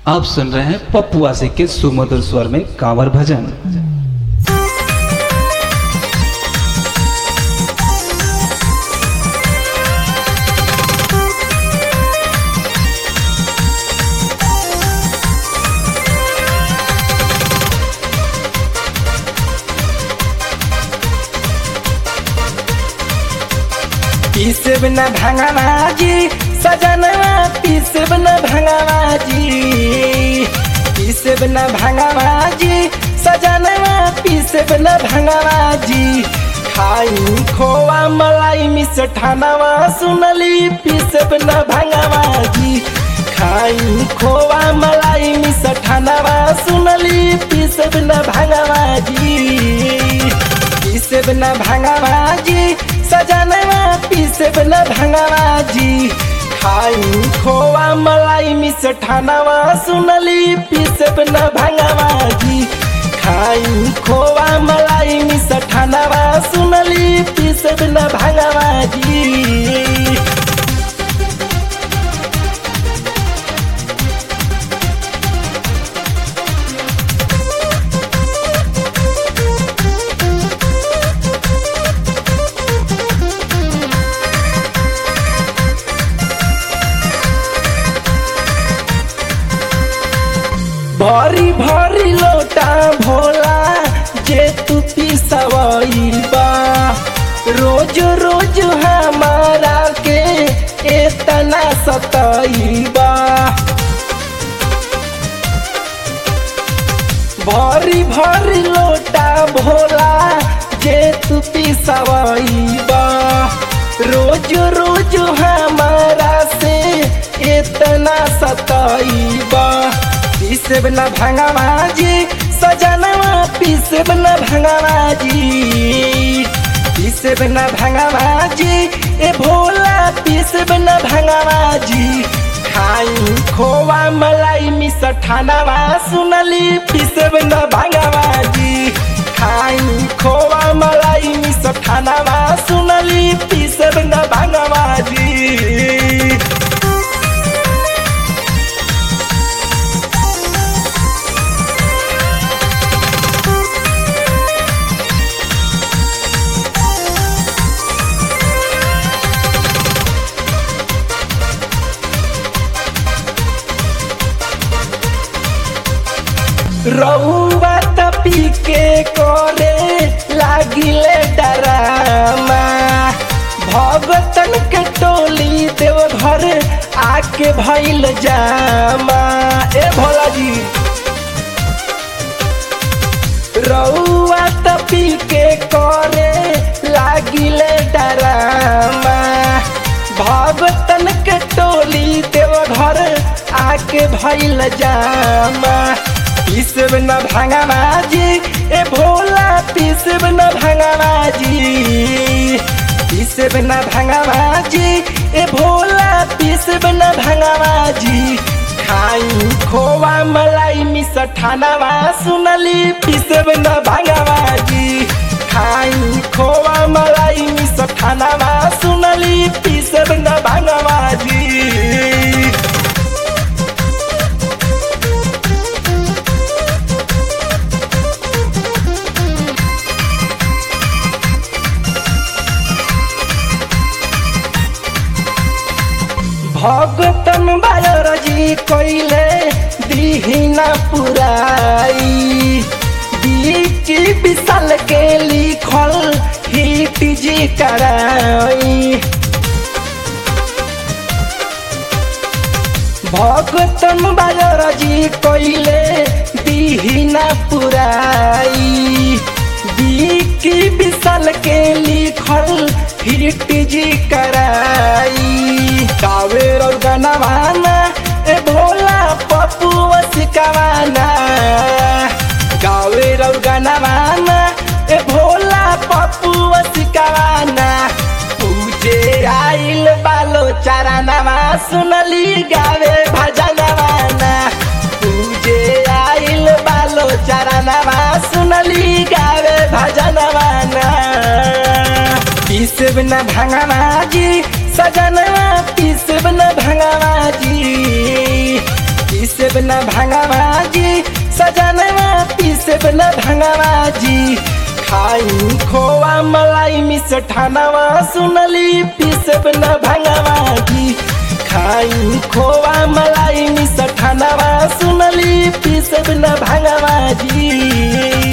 आप सुन रहे हैं पप्पू आशिक के सुमधुर स्वर में कांवर भजन। पीसे बिना भांगावा जी सजनवा, पीसे बिना भांगावा जी, पीसे बिना भांगावा जी सजनवा, पीसे बिना भांगावा जी। खाई खोवा मलाई मिष्ठानवा सुनली, पीसे बिना भांगावा जी। खाई खोवा मलाई मिष्ठानवा सुनली, पीसे बिना भांगावा जी। पीसे बिना भांगावा जी सजनवा, पीसे बिना भांगावा जी। खाई खोवा मलाई मिष्ठानवा सुनली, पीसे बिना भांगावा जी। खाई खोवा मलाई मिष्ठानवा सुनली, पीसे बिना भांगावा जी। भरी भरी लोटा भोला जे तू पिसवैबा, रोज रोज हमारा के एतना सतैबा। भरी भरी लोटा भोला जे तू पिसवैबा, रोज रोज हमारा से एतना सतैबा। पीसे बिना भांगावा जी सजनवा, पीसे बिना भांगावा जी। पीसे बिना भांगावा जी ए भोला, पीसे बिना भांगावा जी। खाई खोवा मलाई मिष्ठानवा सुनली, पीसे बिना भांगावा जी। खाई खोवा मलाई मिष्ठानवा सुनली, पीसे बिना भांगावा जी। रउआ तपी के करे लागिले डरामा, भगतन के टोली देव घर आके भइल जामा। ए भोला जी रउआ तपी के करे लागिले डरामा, भगतन के टोली देव घर आके भइल जामा। पीसे बिना भांगावा जी ए भोला, पीसे बिना भांगावा जी। पीसे बिना भांगावा जी ए भोला, पीसे बिना भांगावा जी। खाई खोवा मलाई मिष्ठानवा सुनली, पीसे बिना भांगावा जी। खाई खोवा मलाई मिष्ठानवा सुनली, पीसे बिना भांगावा जी। भगतन बायर जी कोइले दीहिना पुराई, बीच विशाल के लिखल हिट जी कराई। भगतन बायर जी कोइले दीहिना पुराई, बीच विशाल के लिखल हिट जी कराई। गावे और गनवाना ए भोला पप्पू सिकवाना, गावे और गनवाना ए भोला पप्पू सिकवाना। पूजे आइल बालो चरणवा सुनली, गावे भजनवाना। पूजे आइल बालो चरणवा सुनली, गावे भजनवाना। पीसे बिना भांगावा जी सजनवा, पीसे बिना भांगावा जी। पीसेब न भांगावा जी सजनवा पीसेब न भांगावा जी खाई खोवा मलाई मिष्ठानवा सुनली पीसेब न भांगावा जी खाई खोवा मलाई मिष्ठानवा सुनली पीसेब न भांगावा जी।